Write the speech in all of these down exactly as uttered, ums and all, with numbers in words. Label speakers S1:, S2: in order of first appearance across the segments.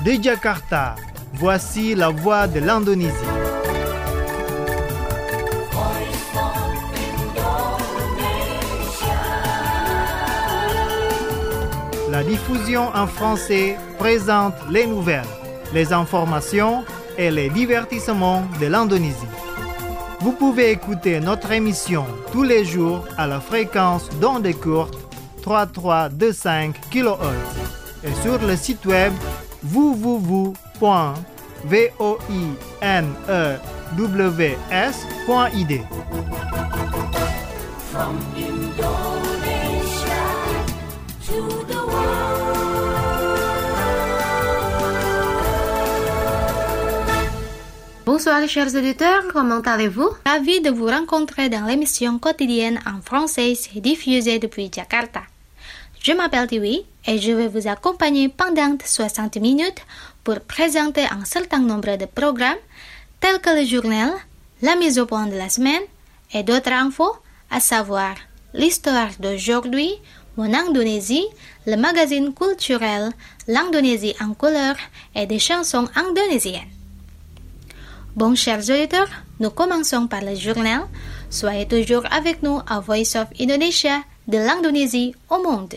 S1: De Jakarta, voici la voix de l'Indonésie. La diffusion en français présente les nouvelles, les informations et les divertissements de l'Indonésie. Vous pouvez écouter notre émission tous les jours à la fréquence d'onde courte trente-trois virgule vingt-cinq kilohertz et sur le site web w w w point voinews point i d.
S2: From Indonesia to the
S3: Bonsoir chers auditeurs, comment allez-vous? Ravi de vous rencontrer dans l'émission quotidienne en français diffusée depuis Jakarta. Je m'appelle Tiwi et je vais vous accompagner pendant soixante minutes pour présenter un certain nombre de programmes tels que le journal, la mise au point de la semaine et d'autres infos, à savoir l'histoire d'aujourd'hui, mon Indonésie, le magazine culturel, l'Indonésie en couleur et des chansons indonésiennes. Bon, chers auditeurs, nous commençons par le journal. Soyez toujours avec nous à Voice of Indonesia, de l'Indonésie au monde.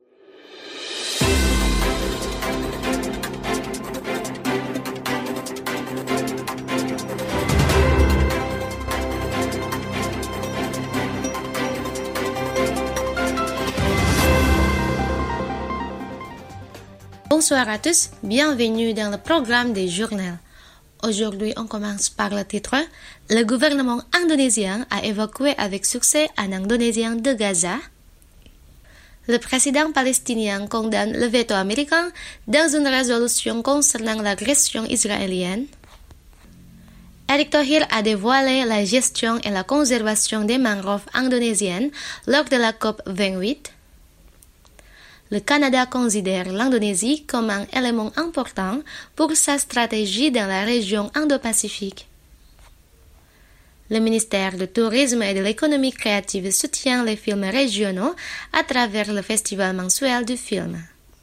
S3: Bonsoir à tous, bienvenue dans le programme des journaux. Aujourd'hui, on commence par le titre. Le gouvernement indonésien a évacué avec succès un Indonésien de Gaza. Le président palestinien condamne le veto américain dans une résolution concernant l'agression israélienne. Erick Thohir a dévoilé la gestion et la conservation des mangroves indonésiennes lors de la COP vingt-huit. Le Canada considère l'Indonésie comme un élément important pour sa stratégie dans la région Indo-Pacifique. Le ministère du Tourisme et de l'Économie créative soutient les films régionaux à travers le festival mensuel du film.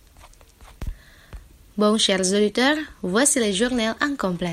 S3: Bon, chers auditeurs, voici le journal en complet.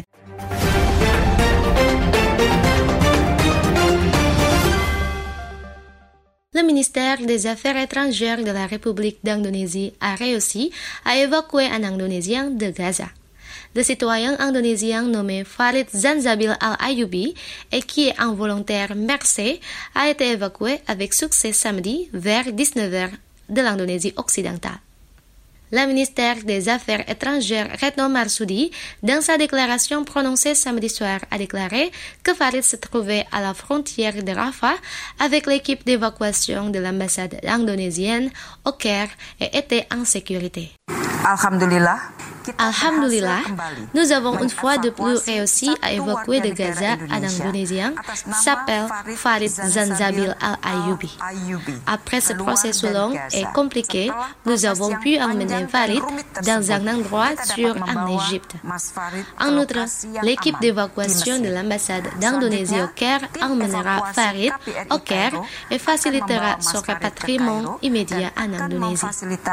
S3: Le ministère des Affaires étrangères de la République d'Indonésie a réussi à évacuer un Indonésien de Gaza. Le citoyen indonésien nommé Farid Zanzabil Al-Ayubi et qui est involontaire mercé a été évacué avec succès samedi vers dix-neuf heures de l'Indonésie occidentale. Le ministère des Affaires étrangères Retno Marsudi, dans sa déclaration prononcée samedi soir, a déclaré que Farid se trouvait à la frontière de Rafah avec l'équipe d'évacuation de l'ambassade indonésienne au Caire et était en sécurité.
S4: Alhamdulillah.
S3: Alhamdulillah, nous avons une fois de plus réussi à évacuer de Gaza un Indonésien qui s'appelle Farid Zanzabil Al-Ayubi. Après ce processus long et compliqué, nous avons pu emmener Farid dans un endroit sûr en Égypte. En outre, l'équipe d'évacuation de l'ambassade d'Indonésie au Caire emmènera Farid au Caire et facilitera son rapatriement immédiat en Indonésie.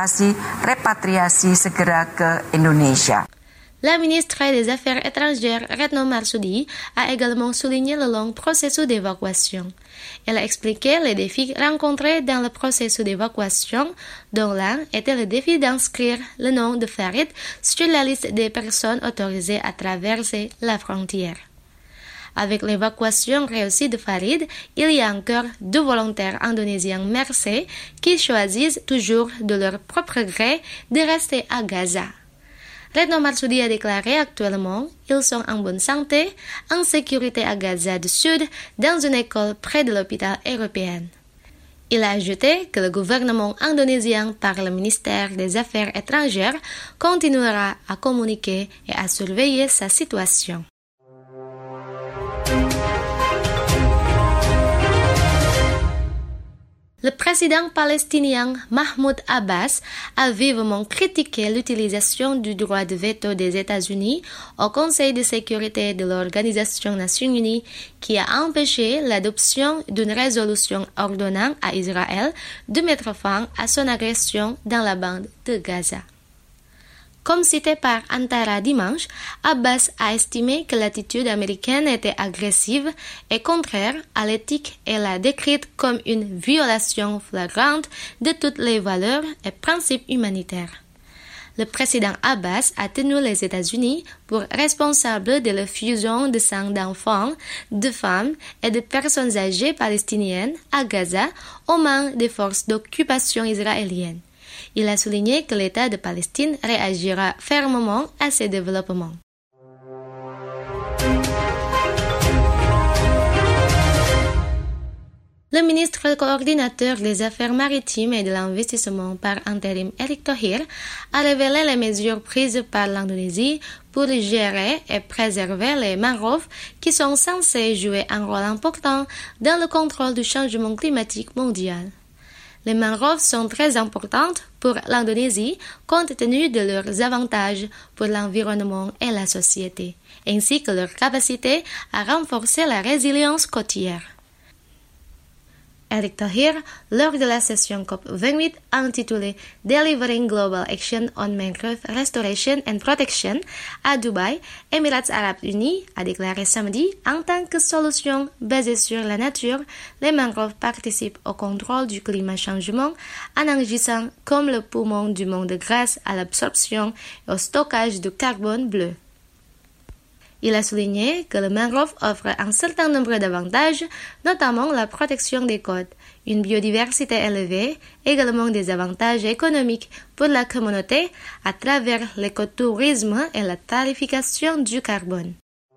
S3: La ministre des Affaires étrangères Retno Marsudi a également souligné le long processus d'évacuation. Elle a expliqué les défis rencontrés dans le processus d'évacuation, dont l'un était le défi d'inscrire le nom de Farid sur la liste des personnes autorisées à traverser la frontière. Avec l'évacuation réussie de Farid, il y a encore deux volontaires indonésiens mercés qui choisissent toujours de leur propre gré de rester à Gaza. Retno Marsudi a déclaré actuellement ils sont en bonne santé, en sécurité à Gaza du Sud, dans une école près de l'hôpital européen. Il a ajouté que le gouvernement indonésien par le ministère des Affaires étrangères continuera à communiquer et à surveiller sa situation. Le président palestinien Mahmoud Abbas a vivement critiqué l'utilisation du droit de veto des États-Unis au Conseil de sécurité de l'Organisation des Nations Unies qui a empêché l'adoption d'une résolution ordonnant à Israël de mettre fin à son agression dans la bande de Gaza. Comme cité par Antara dimanche, Abbas a estimé que l'attitude américaine était agressive et contraire à l'éthique et l'a décrite comme une violation flagrante de toutes les valeurs et principes humanitaires. Le président Abbas a tenu les États-Unis pour responsables de la fusion de sang d'enfants, de femmes et de personnes âgées palestiniennes à Gaza aux mains des forces d'occupation israéliennes. Il a souligné que l'État de Palestine réagira fermement à ces développements. Le ministre coordinateur des Affaires maritimes et de l'investissement par intérim Erick Thohir a révélé les mesures prises par l'Indonésie pour gérer et préserver les mangroves qui sont censés jouer un rôle important dans le contrôle du changement climatique mondial. Les mangroves sont très importantes pour l'Indonésie compte tenu de leurs avantages pour l'environnement et la société, ainsi que leur capacité à renforcer la résilience côtière. Erick Thohir, lors de la session COP vingt-huit intitulée Delivering Global Action on Mangrove Restoration and Protection à Dubaï, Émirats Arabes Unis, a déclaré samedi en tant que solution basée sur la nature, les mangroves participent au contrôle du climat-changement en agissant comme le poumon du monde grâce à l'absorption et au stockage de carbone bleu. Il a souligné que le mangrove offre un certain nombre d'avantages, notamment la protection des côtes, une biodiversité élevée, également des avantages économiques pour la communauté à travers l'écotourisme et la tarification du carbone.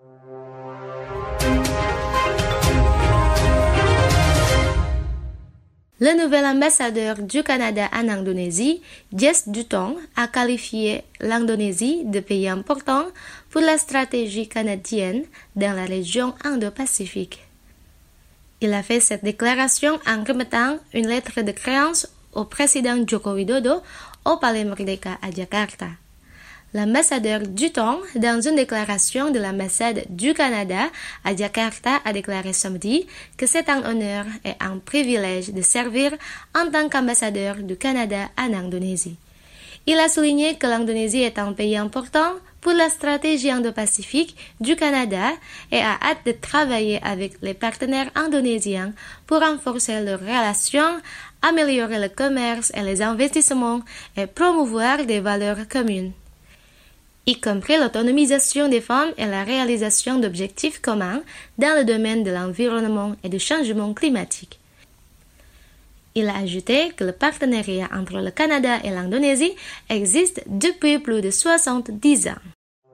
S3: Le nouvel ambassadeur du Canada en Indonésie, Jess Dutton, a qualifié l'Indonésie de pays important pour la stratégie canadienne dans la région Indo-Pacifique. Il a fait cette déclaration en remettant une lettre de créance au président Joko Widodo au Palais Merdeka à Jakarta. L'ambassadeur Dutton, dans une déclaration de l'ambassade du Canada à Jakarta, a déclaré samedi que c'est un honneur et un privilège de servir en tant qu'ambassadeur du Canada en Indonésie. Il a souligné que l'Indonésie est un pays important pour la stratégie Indo-Pacifique du Canada et a hâte de travailler avec les partenaires indonésiens pour renforcer leurs relations, améliorer le commerce et les investissements et promouvoir des valeurs communes, y compris l'autonomisation des femmes et la réalisation d'objectifs communs dans le domaine de l'environnement et du changement climatique. Il a ajouté que le partenariat entre le Canada et l'Indonésie existe depuis plus de soixante-dix ans.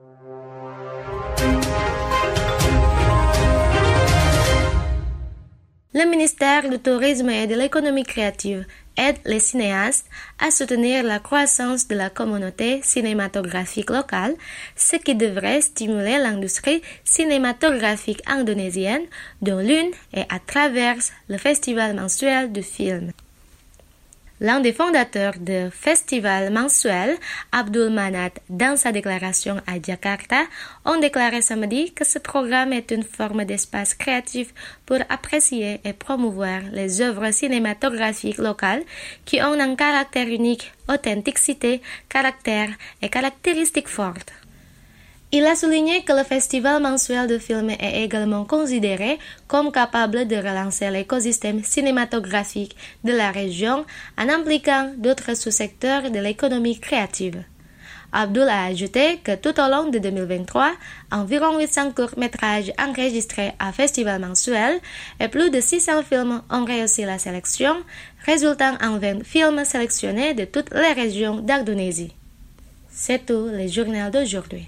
S3: Le ministère du Tourisme et de l'Économie créative aide les cinéastes à soutenir la croissance de la communauté cinématographique locale, ce qui devrait stimuler l'industrie cinématographique indonésienne, dont l'une est à travers le festival mensuel du film. L'un des fondateurs du festival mensuel, Abdul Manat, dans sa déclaration à Jakarta, ont déclaré samedi que ce programme est une forme d'espace créatif pour apprécier et promouvoir les œuvres cinématographiques locales qui ont un caractère unique, authenticité, caractère et caractéristiques fortes. Il a souligné que le festival mensuel de films est également considéré comme capable de relancer l'écosystème cinématographique de la région en impliquant d'autres sous-secteurs de l'économie créative. Abdul a ajouté que tout au long de deux mille vingt-trois, environ huit cents courts-métrages enregistrés à festival mensuel et plus de six cents films ont réussi la sélection, résultant en vingt films sélectionnés de toutes les régions d'Indonésie. C'est tout le journal d'aujourd'hui.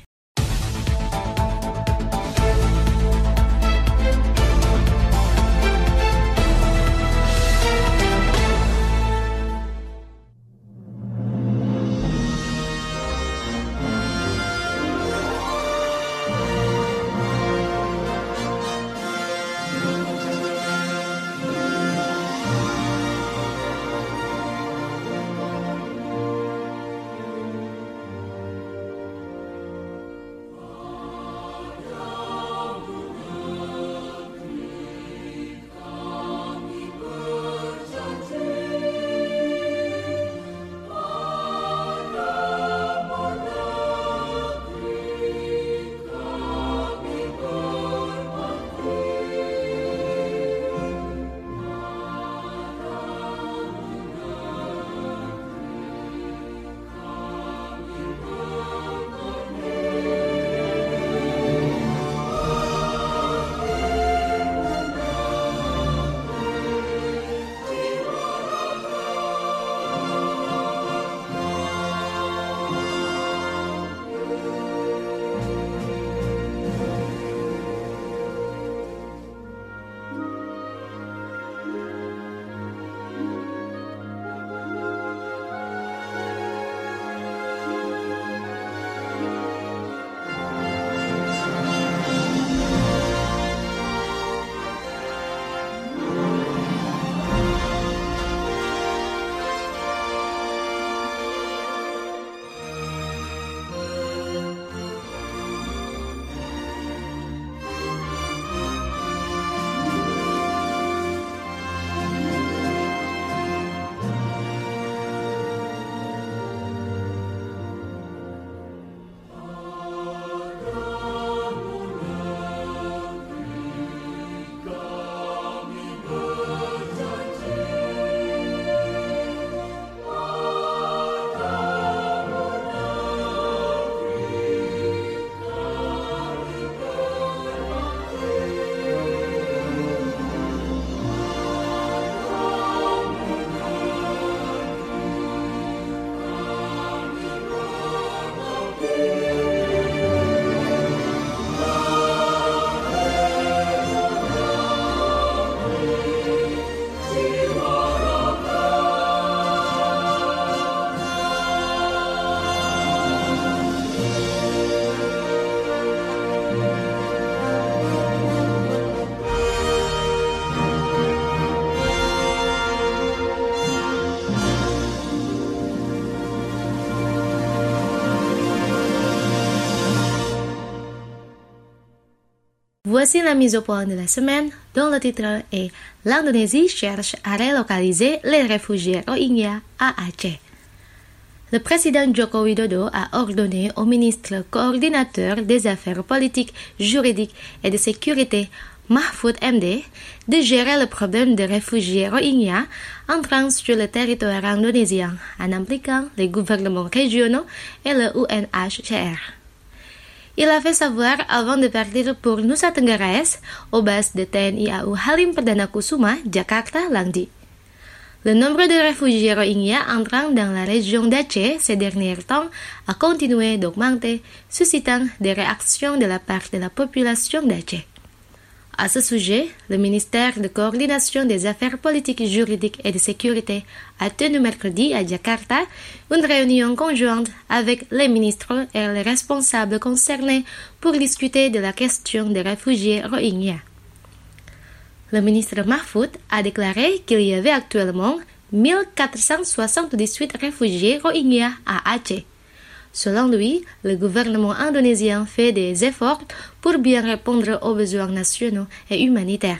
S3: Voici la mise au point de la semaine, dont le titre est « L'Indonésie cherche à relocaliser les réfugiés Rohingya à Aceh ». Le président Joko Widodo a ordonné au ministre coordinateur des affaires politiques, juridiques et de sécurité, Mahfoud M D, de gérer le problème des réfugiés Rohingya entrant sur le territoire indonésien en impliquant les gouvernements régionaux et le U N H C R. Il a fait savoir avant de partir pour Nusa Tenggara Est, aux bases de T N I A U Halim Perdana Kusuma, Jakarta, lundi. Le nombre de réfugiés Rohingya entrant dans la région d'Aceh ces derniers temps a continué d'augmenter, suscitant des réactions de la part de la population d'Aceh. À ce sujet, le ministère de coordination des affaires politiques, juridiques et de sécurité a tenu mercredi à Jakarta une réunion conjointe avec les ministres et les responsables concernés pour discuter de la question des réfugiés Rohingya. Le ministre Mahfoud a déclaré qu'il y avait actuellement mille quatre cent soixante-dix-huit réfugiés Rohingya à Aceh. Selon lui, le gouvernement indonésien fait des efforts pour bien répondre aux besoins nationaux et humanitaires.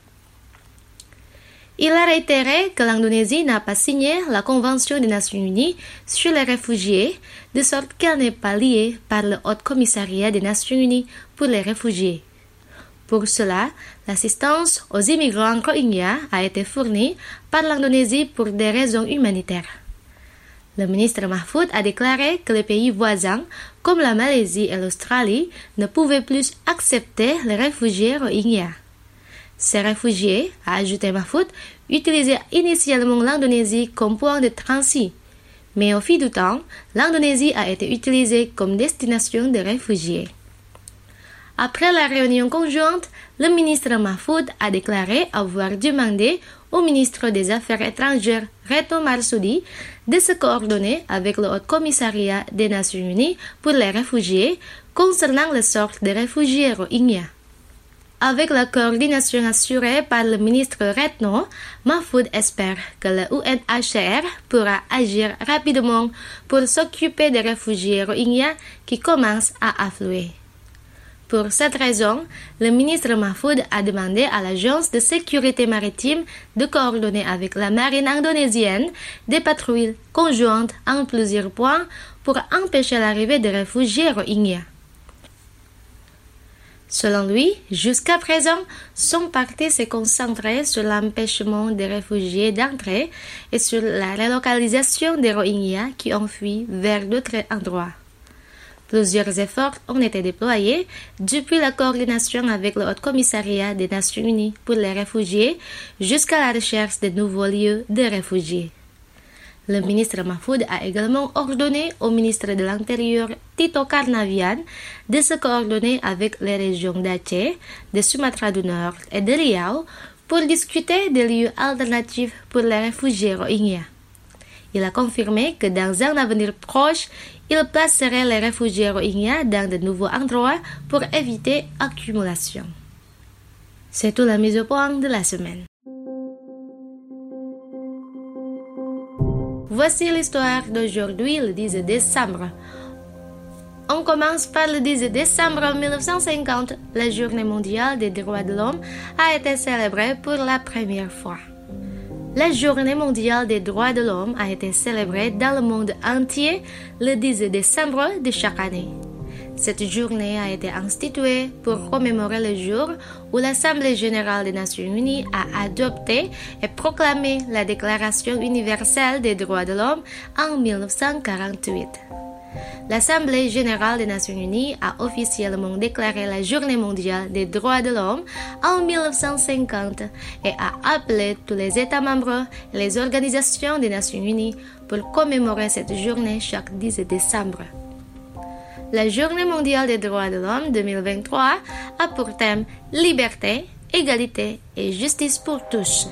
S3: Il a réitéré que l'Indonésie n'a pas signé la Convention des Nations Unies sur les réfugiés, de sorte qu'elle n'est pas liée par le Haut Commissariat des Nations Unies pour les réfugiés. Pour cela, l'assistance aux immigrants Rohingya a été fournie par l'Indonésie pour des raisons humanitaires. Le ministre Mahfoud a déclaré que les pays voisins, comme la Malaisie et l'Australie, ne pouvaient plus accepter les réfugiés Rohingya. Ces réfugiés, a ajouté Mahfoud, utilisaient initialement l'Indonésie comme point de transit. Mais au fil du temps, l'Indonésie a été utilisée comme destination des réfugiés. Après la réunion conjointe, le ministre Mahfoud a déclaré avoir demandé au ministre des Affaires étrangères Retno Marsudi de se coordonner avec le Haut Commissariat des Nations Unies pour les réfugiés concernant le sort des réfugiés Rohingya. Avec la coordination assurée par le ministre Retno, Mahfoud espère que le U N H C R pourra agir rapidement pour s'occuper des réfugiés Rohingya qui commencent à affluer. Pour cette raison, le ministre Mahfoud a demandé à l'Agence de sécurité maritime de coordonner avec la marine indonésienne des patrouilles conjointes en plusieurs points pour empêcher l'arrivée des réfugiés Rohingya. Selon lui, jusqu'à présent, son parti s'est concentré sur l'empêchement des réfugiés d'entrer et sur la relocalisation des Rohingya qui ont fui vers d'autres endroits. Plusieurs efforts ont été déployés depuis la coordination avec le Haut Commissariat des Nations Unies pour les réfugiés jusqu'à la recherche de nouveaux lieux de réfugiés. Le ministre Mahfoud a également ordonné au ministre de l'Intérieur Tito Karnavian de se coordonner avec les régions d'Aceh, de Sumatra du Nord et de Riau pour discuter des lieux alternatifs pour les réfugiés Rohingya. Il a confirmé que dans un avenir proche, il placerait les réfugiés Rohingya dans de nouveaux endroits pour éviter accumulation. C'est tout la mise au point de la semaine. Voici l'histoire d'aujourd'hui, le dix décembre. On commence par le dix décembre mille neuf cent cinquante. La Journée mondiale des droits de l'homme a été célébrée pour la première fois. La Journée mondiale des droits de l'homme a été célébrée dans le monde entier le dix décembre de chaque année. Cette journée a été instituée pour commémorer le jour où l'Assemblée générale des Nations unies a adopté et proclamé la Déclaration universelle des droits de l'homme en mille neuf cent quarante-huit. L'Assemblée générale des Nations unies a officiellement déclaré la Journée mondiale des droits de l'homme en mille neuf cent cinquante et a appelé tous les États membres et les organisations des Nations unies pour commémorer cette journée chaque dix décembre. La Journée mondiale des droits de l'homme deux mille vingt-trois a pour thème liberté, égalité et justice pour tous.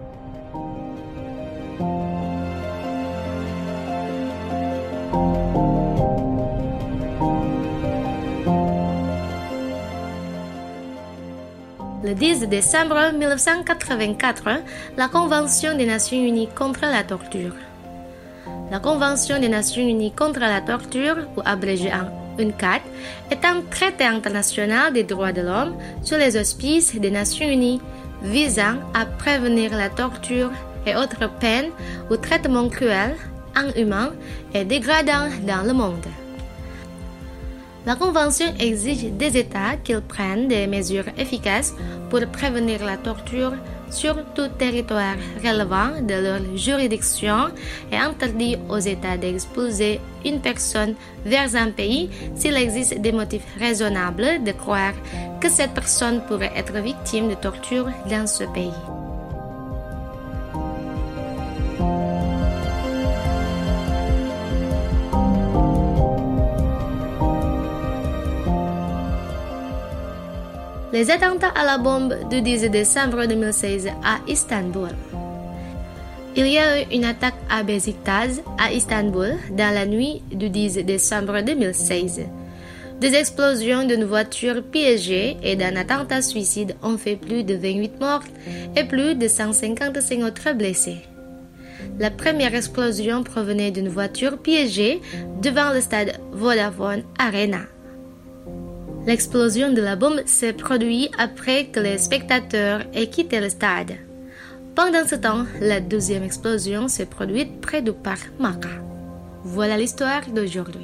S3: Le dix décembre mille neuf cent quatre-vingt-quatre, la Convention des Nations unies contre la torture. La Convention des Nations unies contre la torture, ou abrégée en UNCTAD est un traité international des droits de l'homme sous les auspices des Nations Unies visant à prévenir la torture et autres peines ou traitements cruels, inhumains et dégradants dans le monde. La Convention exige des États qu'ils prennent des mesures efficaces pour prévenir la torture sur tout territoire relevant de leur juridiction et interdit aux États d'expulser une personne vers un pays s'il existe des motifs raisonnables de croire que cette personne pourrait être victime de torture dans ce pays. Les attentats à la bombe du dix décembre deux mille seize à Istanbul. Il y a eu une attaque à Beşiktaş à Istanbul dans la nuit du dix décembre deux mille seize. Des explosions d'une voiture piégée et d'un attentat suicide ont fait plus de vingt-huit morts et plus de cent cinquante-cinq autres blessés. La première explosion provenait d'une voiture piégée devant le stade Vodafone Arena. L'explosion de la bombe s'est produite après que les spectateurs aient quitté le stade. Pendant ce temps, la deuxième explosion s'est produite près du parc Makkah. Voilà l'histoire d'aujourd'hui.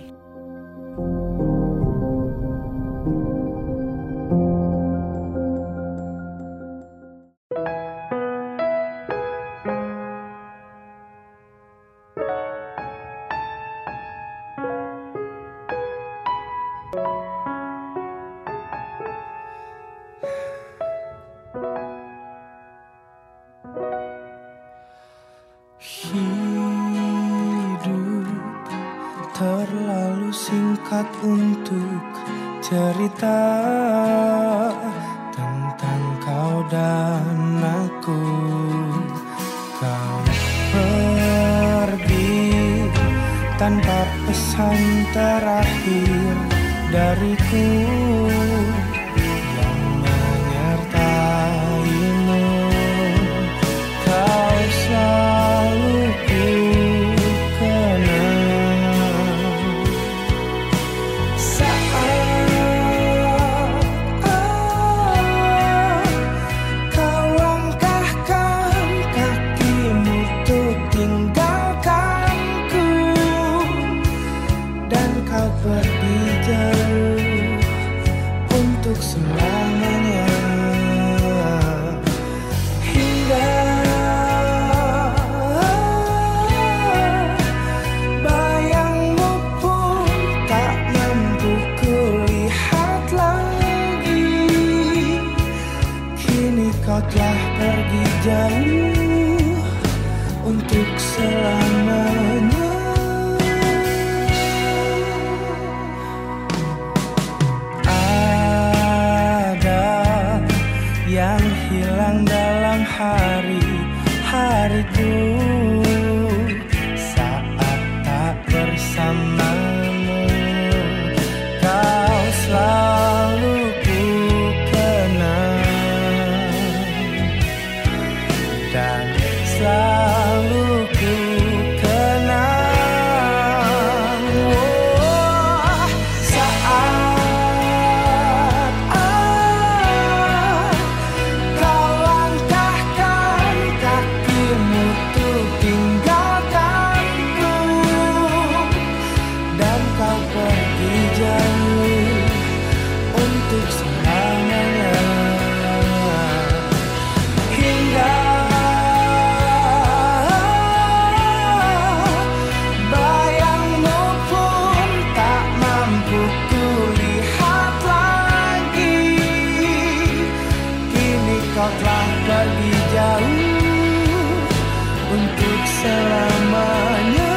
S4: Terlalu singkat untuk cerita tentang kau dan aku. Kau pergi tanpa pesan terakhir dariku yang menyertaimu. Kau selalu ku jauh untuk selamanya. Ada yang hilang dalam hari-hariku saat tak bersamamu. Kau selalu ku kenang dan selalu ku kenang. Oh, saat ah, kau langkahkan kakimu untuk tinggalkanku dan kau pergi jauh untuk selamanya. Hingga kau telah pergi jauh untuk selamanya.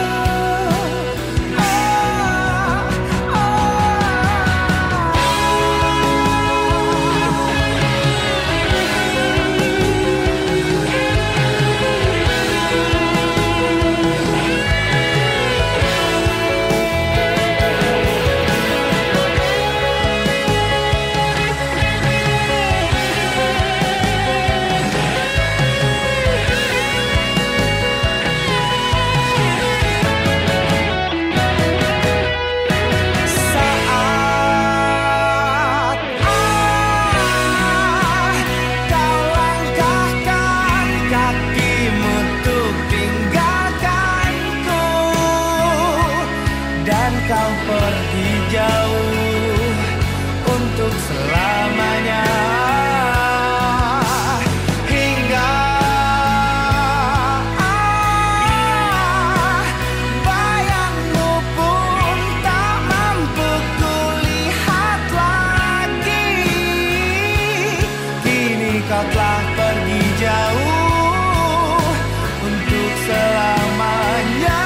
S4: jauh untuk selamanya.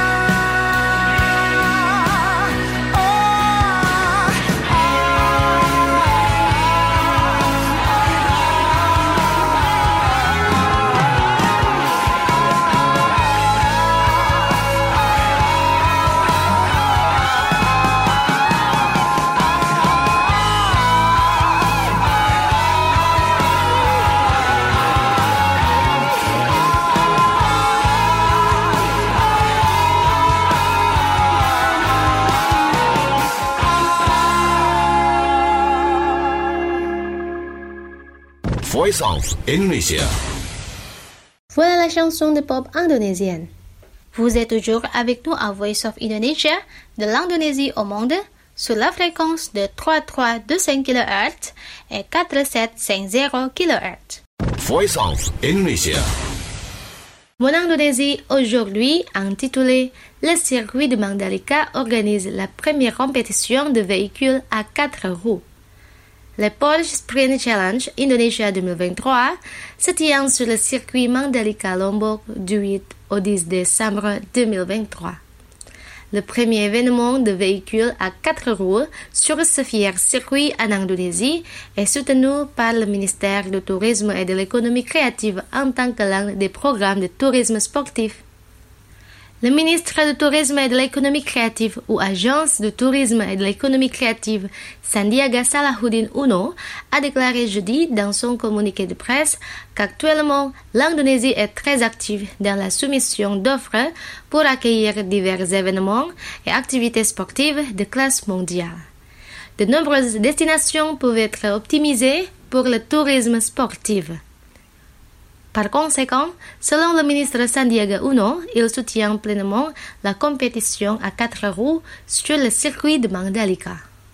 S5: Voice of Indonesia.
S3: Voilà la chanson de pop indonésienne. Vous êtes toujours avec nous à Voice of Indonesia, de l'Indonésie au monde, sur la fréquence de trois trois deux cinq kilohertz et quatre sept cinq zéro kilohertz.
S5: Voice of Indonesia.
S3: Mon Indonésie aujourd'hui, intitulé Le circuit de Mandalika organise la première compétition de véhicules à quatre roues. Le Porsche Sprint Challenge Indonesia deux mille vingt-trois se tient sur le circuit Mandalika Lombok du huit au dix décembre deux mille vingt-trois. Le premier événement de véhicules à quatre roues sur ce fier circuit en Indonésie est soutenu par le ministère du Tourisme et de l'Économie créative en tant que l'un des programmes de tourisme sportif. Le ministre du Tourisme et de l'Économie créative ou Agence du Tourisme et de l'Économie créative Sandiaga Salahuddin Uno a déclaré jeudi dans son communiqué de presse qu'actuellement l'Indonésie est très active dans la soumission d'offres pour accueillir divers événements et activités sportives de classe mondiale. De nombreuses destinations peuvent être optimisées pour le tourisme sportif. Par conséquent, selon le ministre Sandiaga Uno, il soutient pleinement la compétition à quatre roues sur le circuit de Mandalika.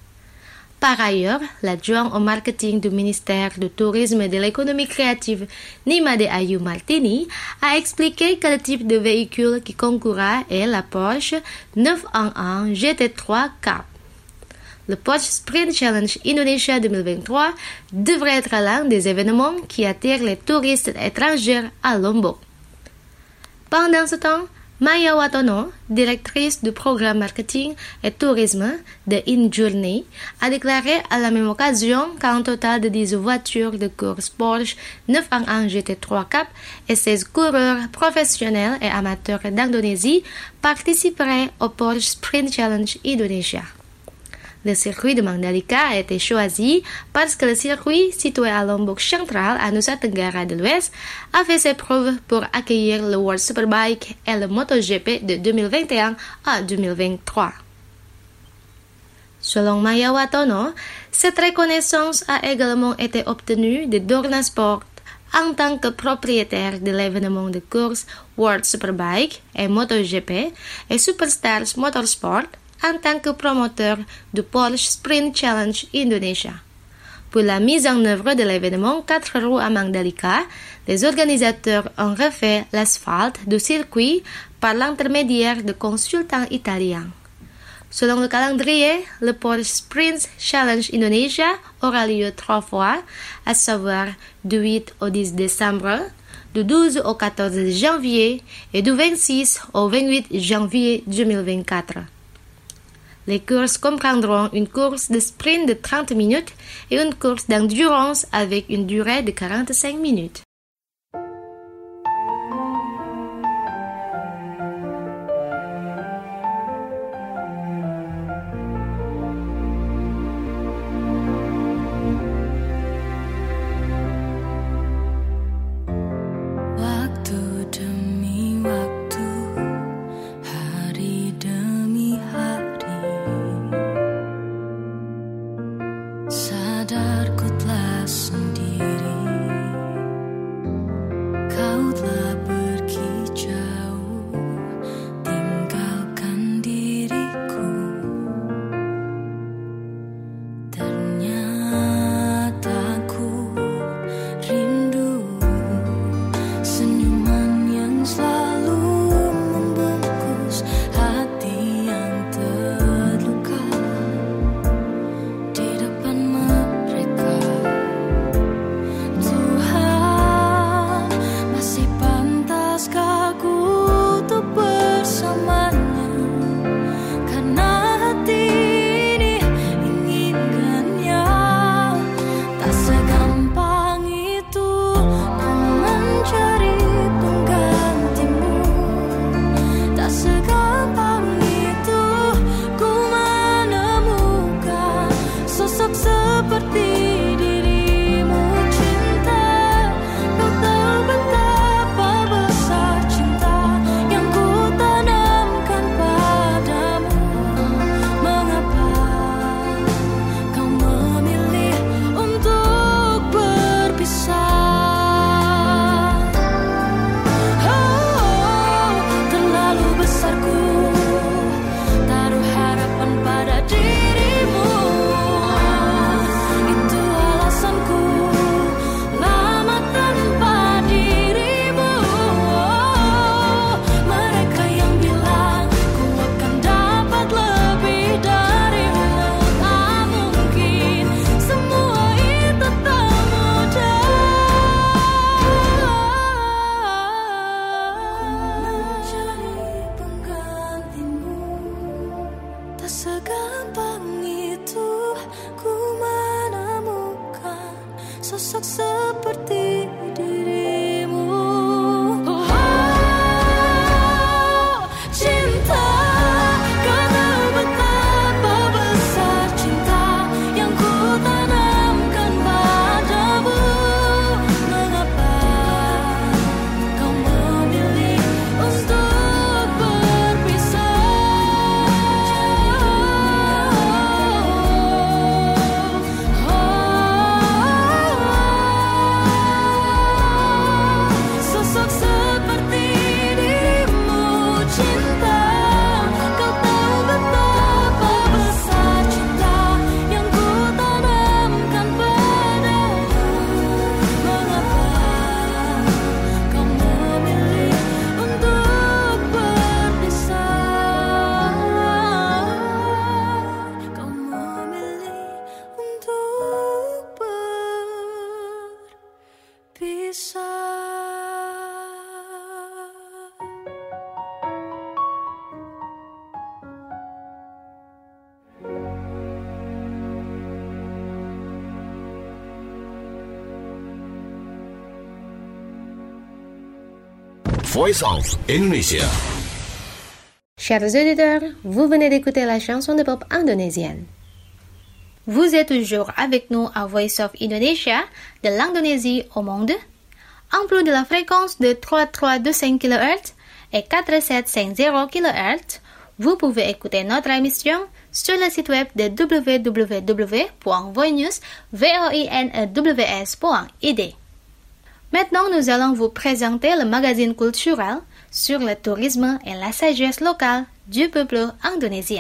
S3: Par ailleurs, l'adjoint au marketing du ministère du Tourisme et de l'Économie créative, Nimade Ayu Martini, a expliqué que le type de véhicule qui concourra est la Porsche neuf cent onze G T trois Cup. Le Porsche Sprint Challenge Indonesia deux mille vingt-trois devrait être l'un des événements qui attirent les touristes étrangers à Lombok. Pendant ce temps, Maya Watono, directrice du programme marketing et tourisme de InJourney, a déclaré à la même occasion qu'un total de dix voitures de course Porsche neuf cent onze G T trois Cup et seize coureurs professionnels et amateurs d'Indonésie participeraient au Porsche Sprint Challenge Indonesia. Le circuit de Mandalika a été choisi parce que le circuit, situé à Lombok central à Nusa Tenggara de l'Ouest, a fait ses preuves pour accueillir le World Superbike et le MotoGP de deux mille vingt et un à deux mille vingt-trois. Selon Maya Watono, cette reconnaissance a également été obtenue de Dorna Sport en tant que propriétaire de l'événement de course World Superbike et MotoGP et Superstars Motorsport en tant que promoteur du Porsche Sprint Challenge Indonesia. Pour la mise en œuvre de l'événement quatre roues à Mandalika, les organisateurs ont refait l'asphalte du circuit par l'intermédiaire de consultants italiens. Selon le calendrier, le Porsche Sprint Challenge Indonesia aura lieu trois fois, à savoir du huit au dix décembre, du douze au quatorze janvier et du vingt-six au vingt-huit janvier deux mille vingt-quatre. Les courses comprendront une course de sprint de trente minutes et une course d'endurance avec une durée de quarante-cinq minutes.
S2: Waktu demi waktu, hari demi hari, sadarku telah sendiri. berpisah.
S5: Voice of Indonesia.
S3: Chers auditeurs, vous venez d'écouter la chanson de pop indonésienne. Vous êtes toujours avec nous à Voice of Indonesia, de l'Indonésie au monde, en plus de la fréquence de trois trois deux cinq kilohertz et quatre sept cinq zéro kilohertz. Vous pouvez écouter notre émission sur le site web de w w w point voinews point i d. Maintenant, nous allons vous présenter le magazine culturel sur le tourisme et la sagesse locale du peuple indonésien.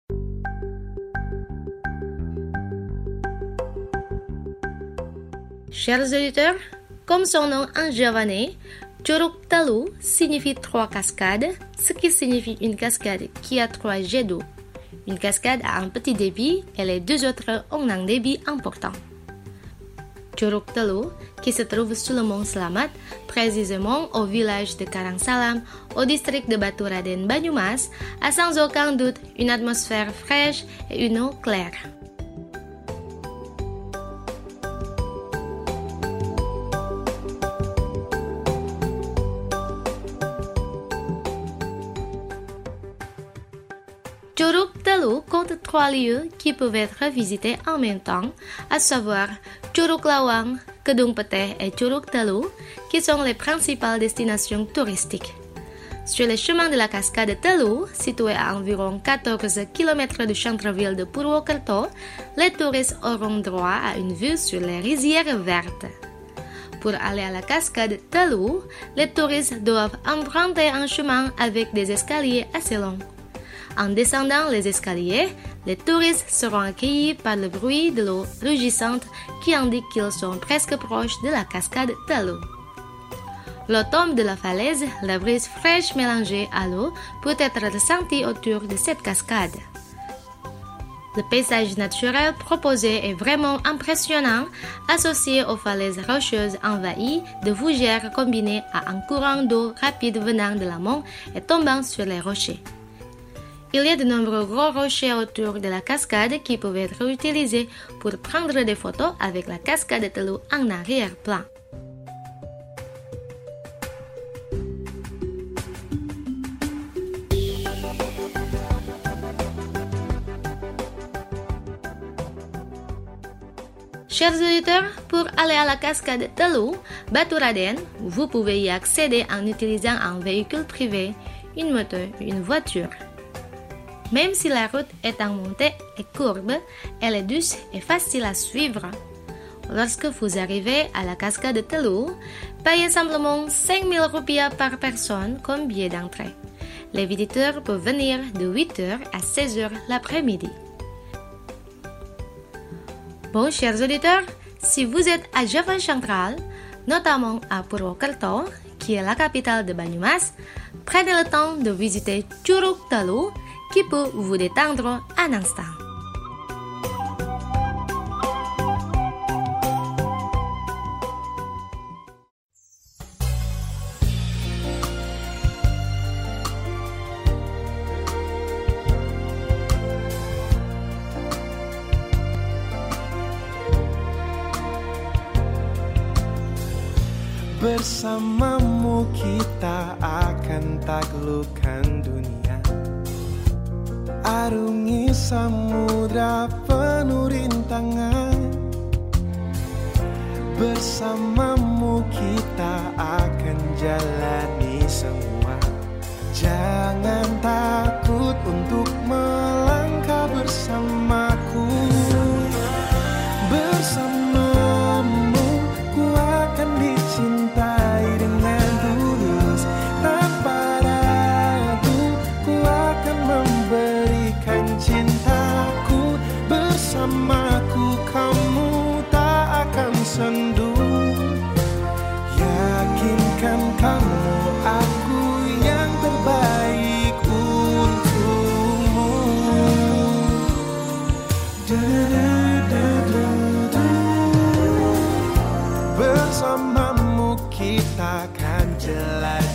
S3: Chers auditeurs, comme son nom en javanais, Curug Telu signifie trois cascades, ce qui signifie une cascade qui a trois jets d'eau. Une cascade a un petit débit et les deux autres ont un débit important. Curug Telu, qui se trouve sous le mont Slamet, précisément au village de Karangsalam, au district de Baturaden, Banyumas, a sans aucun doute une atmosphère fraîche et une eau claire. Curug Telu compte trois lieux qui peuvent être visités en même temps, à savoir Curug Lawang, Kedung Peteh et Curug Telu, qui sont les principales destinations touristiques. Sur le chemin de la cascade Telu, situé à environ quatorze kilomètres du centre-ville de Purwokerto, les touristes auront droit à une vue sur les rizières vertes. Pour aller à la cascade Telu, les touristes doivent emprunter un chemin avec des escaliers assez longs. En descendant les escaliers, les touristes seront accueillis par le bruit de l'eau rugissante qui indique qu'ils sont presque proches de la cascade Telu. L'eau tombe de la falaise, la brise fraîche mélangée à l'eau peut être ressentie autour de cette cascade. Le paysage naturel proposé est vraiment impressionnant, associé aux falaises rocheuses envahies de fougères combinées à un courant d'eau rapide venant de l'amont et tombant sur les rochers. Il y a de nombreux gros rochers autour de la cascade qui peuvent être utilisés pour prendre des photos avec la cascade Telu en arrière-plan. Chers auditeurs, pour aller à la cascade Telu, Baturaden, vous pouvez y accéder en utilisant un véhicule privé, une moto, une voiture. Même si la route est en montée et courbe, elle est douce et facile à suivre. Lorsque vous arrivez à la cascade Telu, payez simplement cinq mille rupiah par personne comme billet d'entrée. Les visiteurs peuvent venir de huit heures à seize heures l'après-midi. Bon, chers auditeurs, si vous êtes à Java Central, notamment à Purwokerto, qui est la capitale de Banyumas, prenez le temps de visiter Curug Telu, qui peut vous détendre un instant.
S4: Bersamamu kita akan taklukkan dunia, arungi samudra penuh rintangan. Bersamamu kita akan jalani semua. Jangan takut untuk melangkah bersamaku. Bersamamu ku akan dicintai dengan tulus. Tanpa ragu ku akan memberikan cintaku. Bersamaku kamu tak akan sendu. Yakinkan kamu aku yang terbaik.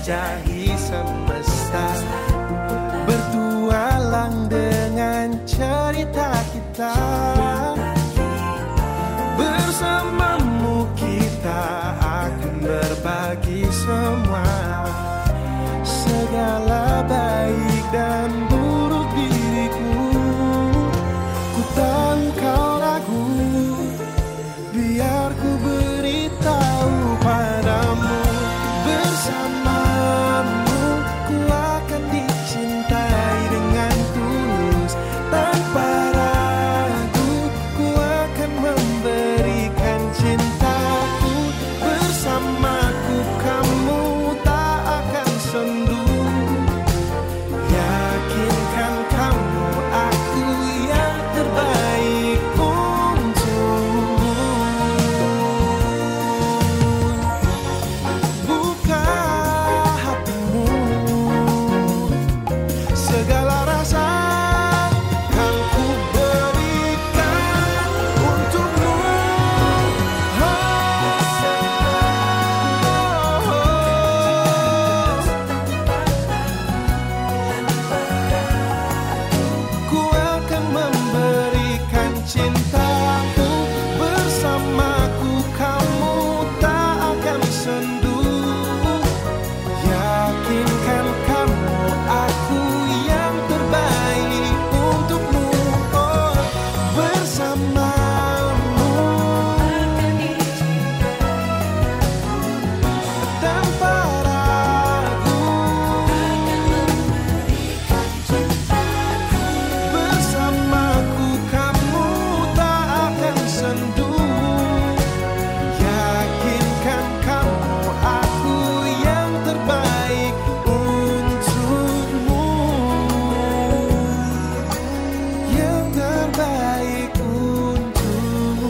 S4: menjelajahi semesta, bertualang dengan cerita kita. Bersamamu kita akan berbagi semua, segala baik dan buruk diriku. Ku tahu kau ragu, biar ku beritahu padamu. Bersamamu ku akan dicintai dengan tulus, tanpa ragu ku akan memberikan cintaku. Bersamaku kamu tak akan sendu, yakinkan kamu aku yang terbaik untukmu. Buka hatimu, segala rasa kan ku berikan untukmu. Ku akan memberikan cintaku. Bersamaku kamu tak akan sendu, yakinkan kamu aku yang terbaik untukmu. Oh, bersamamu tanpa ragu, bersamaku kamu tak akan sendu, yakinkan kamu aku yang terbaik untukmu, yang terbaik untukmu.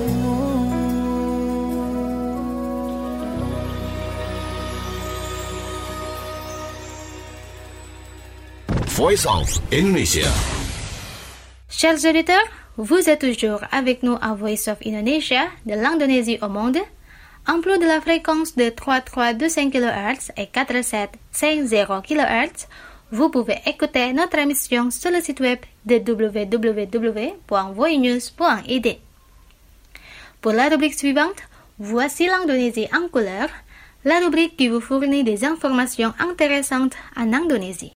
S5: Voice of Indonesia.
S3: Chers auditeurs, vous êtes toujours avec nous à Voice of Indonesia, de l'Indonésie au monde. Emploi de la fréquence de trois trois deux cinq kilohertz et quatre sept cinq zéro kilohertz. Vous pouvez écouter notre émission sur le site web de w w w point voinews point i d. Pour la rubrique suivante, voici l'Indonésie en couleur, la rubrique qui vous fournit des informations intéressantes en Indonésie.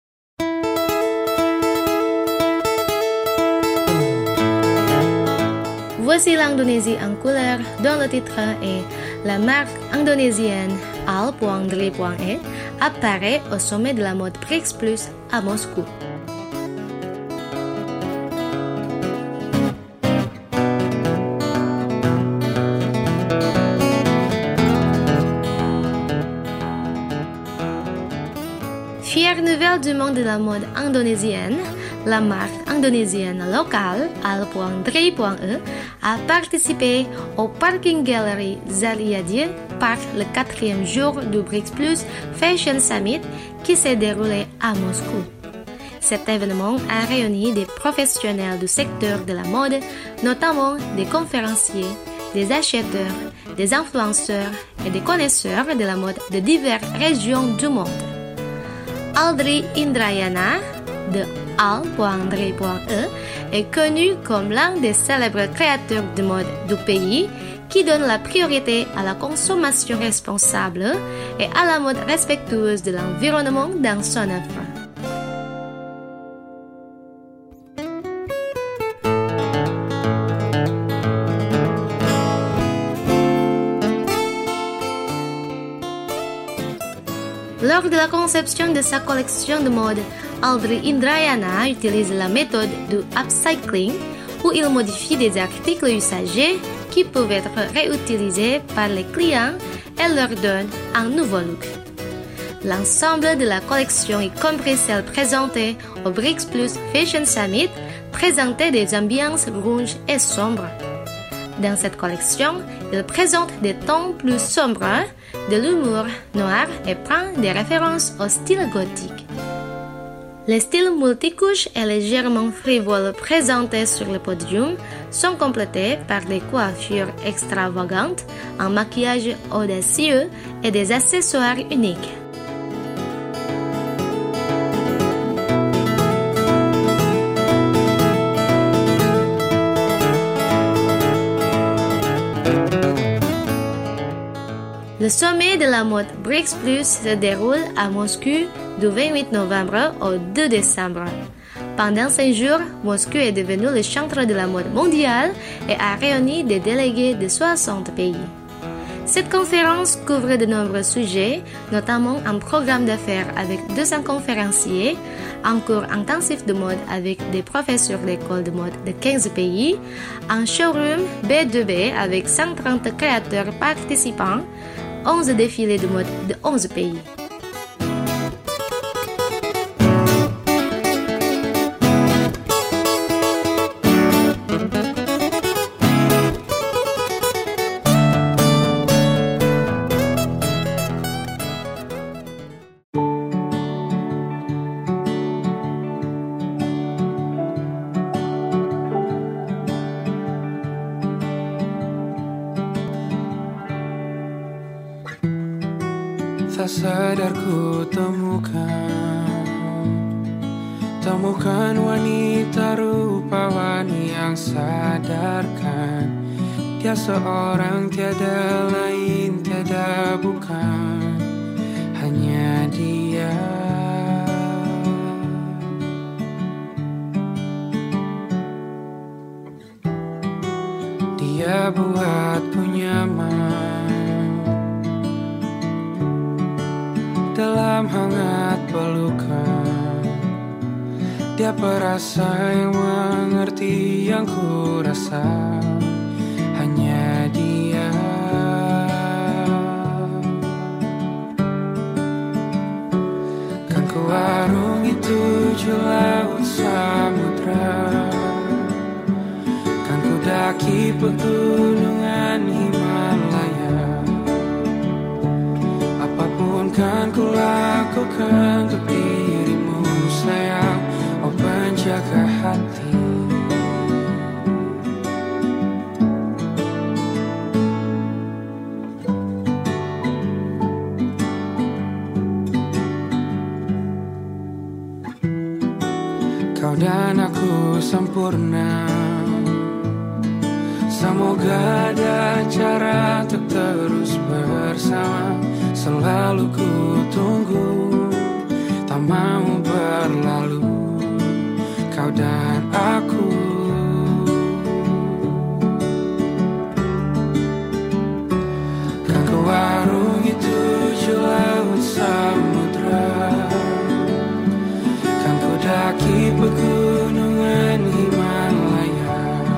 S3: Voici l'Indonésie en couleur, dont le titre est La marque indonésienne Al.Dri.E apparaît au sommet de la mode BRICS Plus à Moscou. Fière nouvelle du monde de la mode indonésienne, la marque indonésienne locale Al.Dri.E a participé au Parking Gallery Zaliadin Park le quatrième jour du BRICS Plus Fashion Summit qui s'est déroulé à Moscou. Cet événement a réuni des professionnels du secteur de la mode, notamment des conférenciers, des acheteurs, des influenceurs et des connaisseurs de la mode de diverses régions du monde. Aldri Indrayana de Al.Dri.E est connu comme l'un des célèbres créateurs de mode du pays qui donne la priorité à la consommation responsable et à la mode respectueuse de l'environnement dans son œuvre. Lors de la conception de sa collection de mode, Aldri Indrayana utilise la méthode du upcycling, où il modifie des articles usagés qui peuvent être réutilisés par les clients et leur donne un nouveau look. L'ensemble de la collection, y compris celle présentée au BRICS Plus Fashion Summit, présentait des ambiances rouges et sombres. Dans cette collection, il présente des tons plus sombres, de l'humour noir et prend des références au style gothique. Les styles multicouches et légèrement frivoles présentés sur le podium sont complétés par des coiffures extravagantes, un maquillage audacieux et des accessoires uniques. Le sommet de la mode BRICS Plus se déroule à Moscou du vingt-huit novembre au deux décembre. Pendant cinq jours, Moscou est devenu le centre de la mode mondiale et a réuni des délégués de soixante pays. Cette conférence couvre de nombreux sujets, notamment un programme d'affaires avec deux cents conférenciers, un cours intensif de mode avec des professeurs d'école de mode de quinze pays, un showroom B deux B avec cent trente créateurs participants, onze défilés de mode de onze pays.
S4: Tak sadar ku temukan Temukan wanita rupawan yang sadarkan Dia seorang tiada lain, tiada bukan Hanya dia Dia buatku nyaman dalam hangat pelukan Dia perasa yang mengerti yang ku rasa Hanya dia Kan ku arungi tujuh laut samudra Kan ku daki pegunungan Himalaya Kan ku lakukan untuk dirimu sayang Oh penjaga hati Kau dan aku sempurna Semoga ada cara untuk terus bersama Selalu ku tunggu, tak mau berlalu Kau dan aku Kan ku arungi tujuh laut samudra Kan ku daki pegunungan Himalaya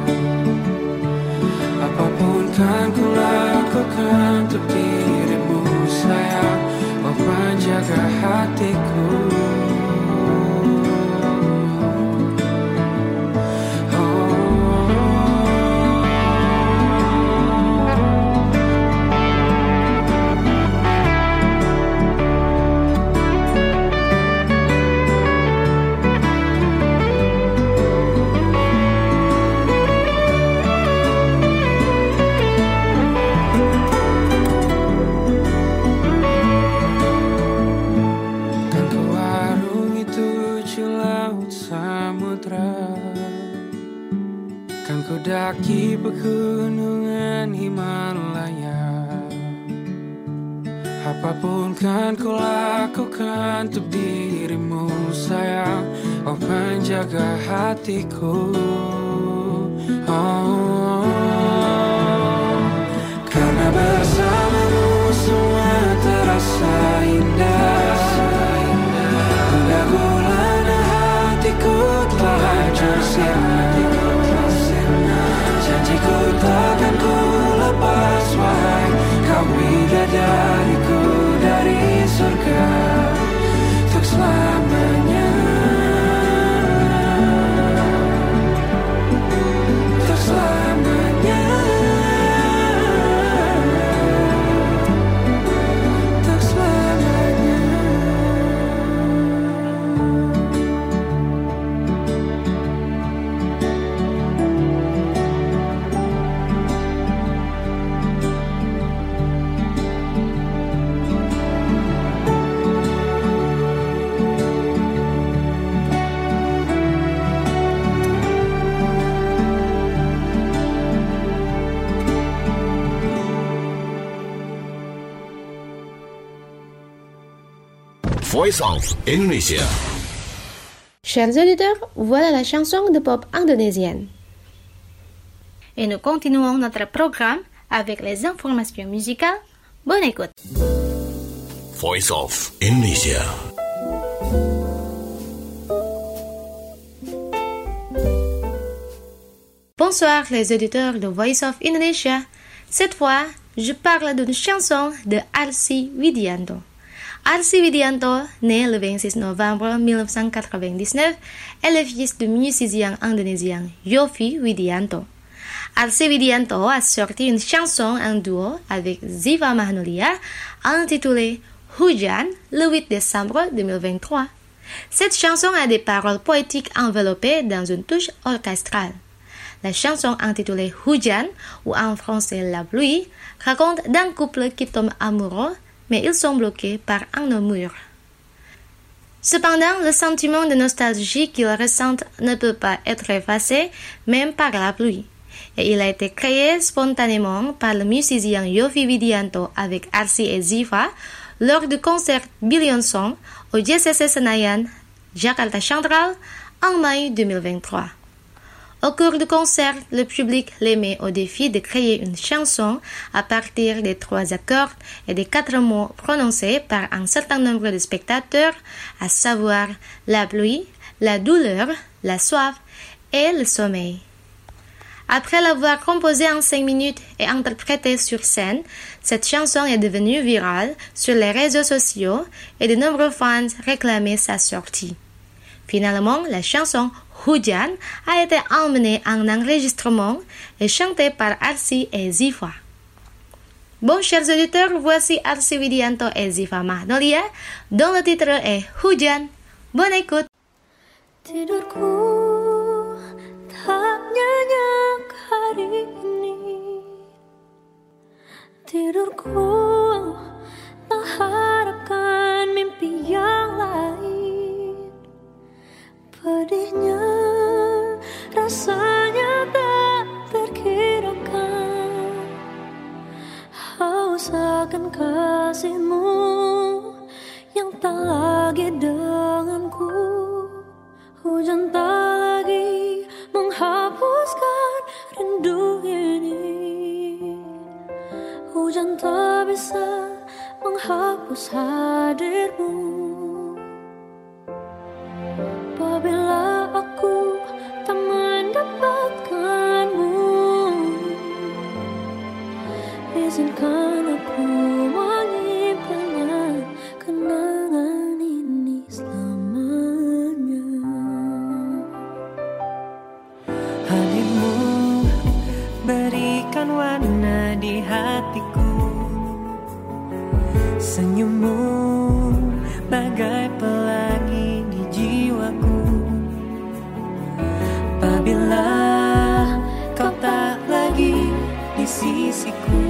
S4: Apapun kan ku lakukan untuk dirimu sayang Oh penjaga hatiku Daki pegunungan Himalaya Apapun kan ku lakukan untuk dirimu sayang Oh penjaga hatiku oh, Karena bersamamu semua terasa indah Gundah gulana hatiku telah hancur sirna Janjiku takkan ku lepas wahai Kau bidadariku dari surga Untuk selamanya Untuk selamanya Untuk selamanya
S5: Voice of Indonesia.
S3: Chers auditeurs, voilà la chanson de pop indonésienne. Et nous continuons notre programme avec les informations musicales. Bonne écoute.
S5: Voice of Indonesia.
S3: Bonsoir les auditeurs de Voice of Indonesia. Cette fois, je parle d'une chanson de Arsy Widianto. Arsy Widianto, né le vingt-six novembre mille neuf cent quatre-vingt-dix-neuf, est le fils du musicien indonésien Yovie Widianto. Arsy Widianto a sorti une chanson en duo avec Ziva Magnolia intitulée Hujan le huit décembre deux mille vingt-trois. Cette chanson a des paroles poétiques enveloppées dans une touche orchestrale. La chanson intitulée Hujan, ou en français La pluie, raconte d'un couple qui tombe amoureux, mais ils sont bloqués par un mur. Cependant, le sentiment de nostalgie qu'ils ressentent ne peut pas être effacé, même par la pluie. Et il a été créé spontanément par le musicien Yovie Widianto avec Arsy et Ziva lors du concert Billion Song au J C C Senayan, Jakarta Central, en mai deux mille vingt-trois. Au cours du concert, le public les met au défi de créer une chanson à partir des trois accords et des quatre mots prononcés par un certain nombre de spectateurs, à savoir la pluie, la douleur, la soif et le sommeil. Après l'avoir composée en cinq minutes et interprétée sur scène, cette chanson est devenue virale sur les réseaux sociaux et de nombreux fans réclamaient sa sortie. Finalement, la chanson Hujan a été emmenée en enregistrement et chantée par Arsy et Ziva. Bon, chers auditeurs, voici Arsy Widianto et Ziva Magnolia, dont le titre est Hujan. Bonne écoute.
S2: Tidurku tak nyenyak hari ini. Tidurku tak harapkan mimpi yang lain. Pedihnya rasanya tak terkirakan. Haus akan kasihmu yang tak lagi denganku. Hujan tak lagi menghapuskan rindu ini. Hujan tak bisa menghapus hadirmu. Apabila aku tak mendapatkanmu, izinkan aku menyimpannya, kenangan ini selamanya.
S4: Hadirmu berikan warna di hatiku, senyummu bagai pelangi di jiwaku. Apabila kau tak lagi di sisiku,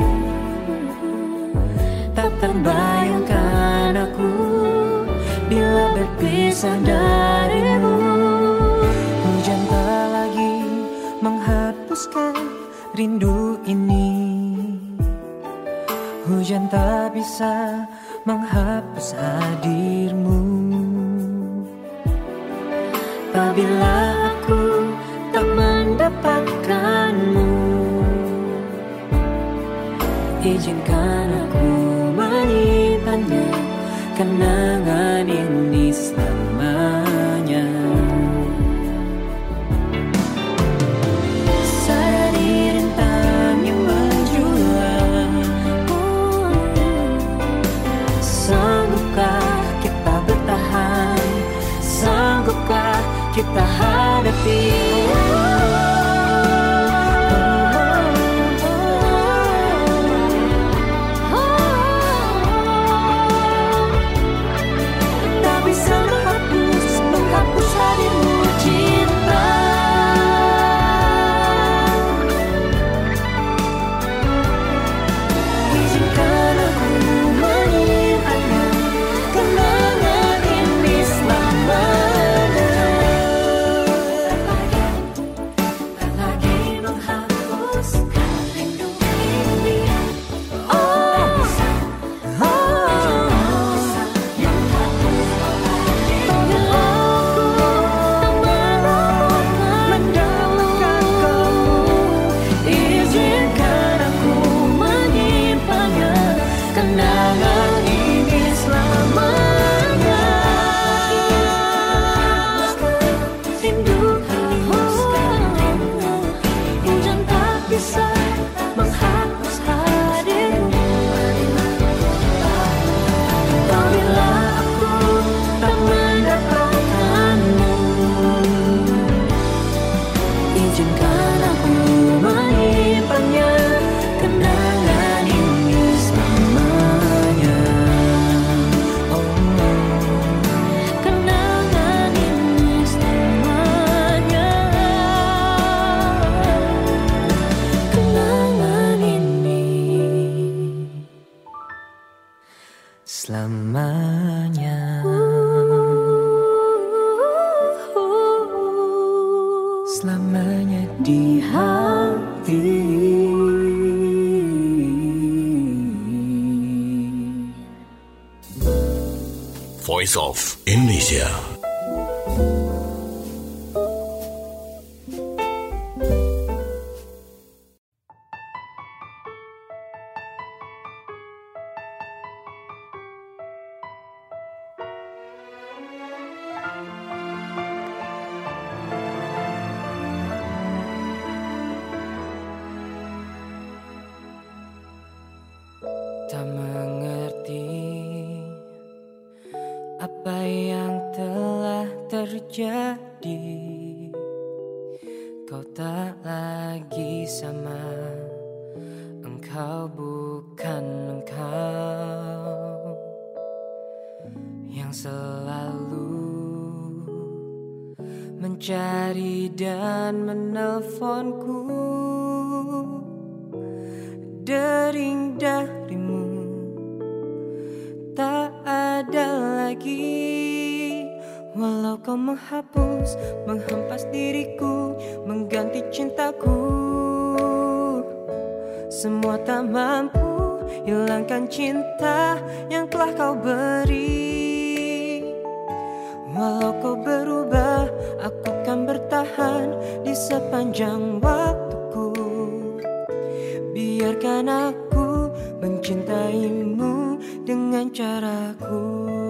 S4: tak terbayangkan aku bila berpisah darimu. Hujan tak lagi menghapuskan rindu ini. Hujan tak bisa menghapus hadirmu. Apabila aku tak mendapatkanmu, izinkan aku menyimpannya, kenangan ini selamanya. Sadari rintang yang menjulang, sanggupkah kita bertahan? Sanggupkah kita hadapi? Tak bisa menghapus, menghapus hadirmu cinta. Izinkan aku menyimpannya, kenangan ini selamanya.
S6: selamanya. Selamanya di hati.
S5: Voice of Indonesia.
S6: Tak mengerti apa yang telah terjadi. Kau tak lagi sama, engkau bukan engkau yang selalu mencari dan menelponku. Dering darimu tak ada lagi. Walau kau menghapus, menghempas diriku, mengganti cintaku, semua tak mampu hilangkan cinta yang telah kau beri. Walau kau berubah, aku kan bertahan di sepanjang waktuku. Biarkan aku mencintaimu dengan caraku.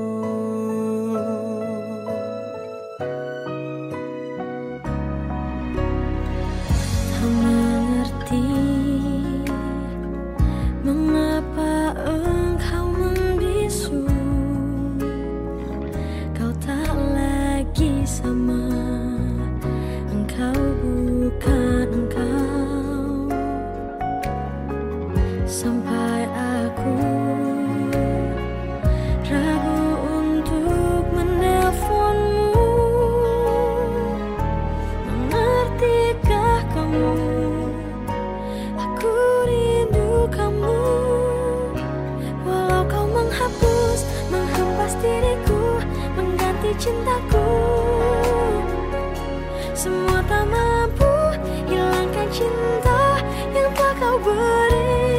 S2: Tak mengerti mengapa engkau membisu. Kau tak lagi sama, engkau bukan engkau. Sampai aku ragu untuk menelponmu. Mengertikah kamu? Aku rindu kamu. Walau kau menghapus, menghempas diriku, mengganti cintaku, semua tak mampu hilangkan cinta yang telah kau beri.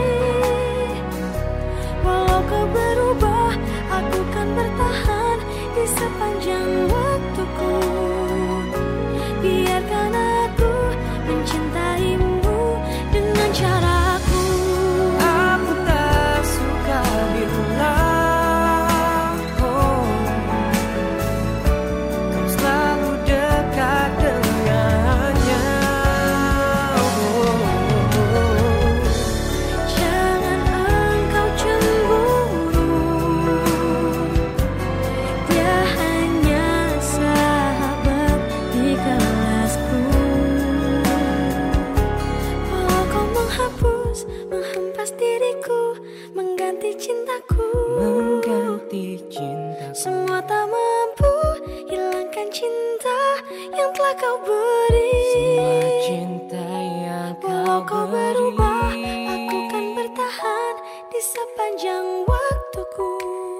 S2: Walau kau berubah, aku kan bertahan di sepanjang waktuku. Biarkan aku mencintaimu dengan caraku.
S6: Aku tak suka bila oh, kau selalu dekat dengannya. Oh,
S2: Jangan engkau cemburu, dia hanya sahabat di kelasku. Walau kau menghapus, menghempas diriku, mengganti cintaku,
S6: mengganti cintaku,
S2: semua tak mampu hilangkan cinta yang telah kau beri.
S6: semua cinta yang
S2: Walau kau
S6: kau
S2: berubah,
S6: beri.
S2: aku kan bertahan di sepanjang waktuku.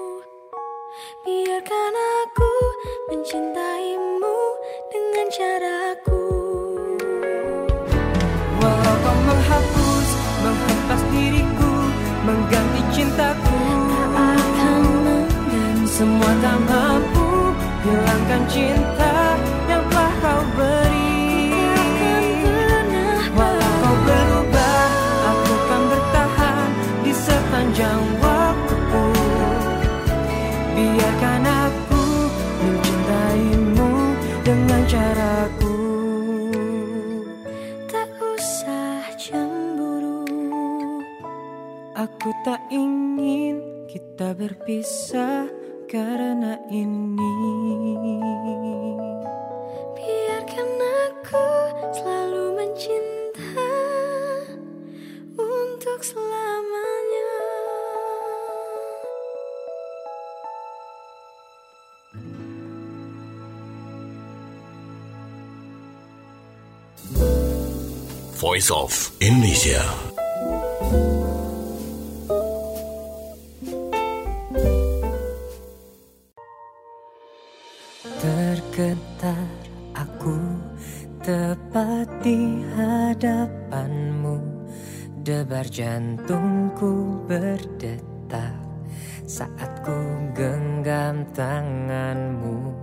S2: Biarkan aku mencintaimu dengan caraku.
S6: Walau kau menghapus, menghempas diriku, mengganti cintaku,
S2: Akan mengganti
S6: semua tak mampu hilangkan cinta yang telah kau beri.
S2: akan pernah
S6: Walau kau berubah, aku kan bertahan di sepanjang waktuku. Biarkan aku mencintaimu dengan caraku.
S2: tak usah cemburu.
S6: Aku tak ingin kita berpisah karena ini.
S2: Biarkan aku selalu mencinta untuk selamanya.
S5: Voice of Indonesia.
S6: Getar aku tepat di hadapanmu, debar jantungku berdetak saat ku genggam tanganmu.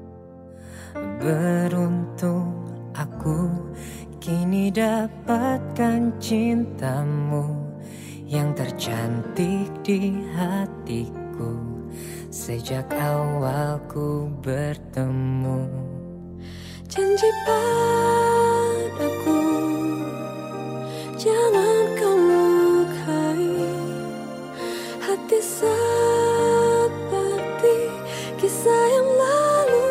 S6: Beruntung aku kini dapatkan cintamu yang tercantik di hatiku sejak awal ku bertemu.
S2: Janji padaku, jangan kau lukai hati seperti kisah yang lalu.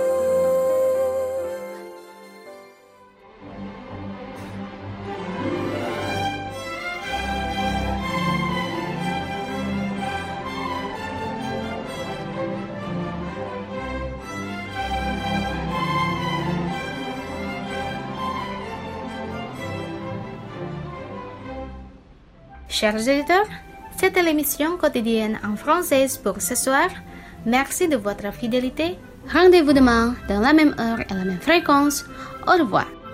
S3: Chers auditeurs, c'était l'émission quotidienne en français pour ce soir. Merci de votre fidélité. Rendez-vous demain dans la même heure et la même fréquence. Au revoir.